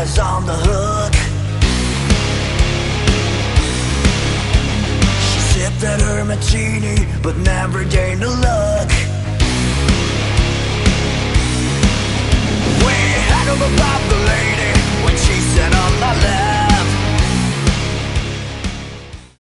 eyes on the hook. She sipped at her martini, but never gained a look.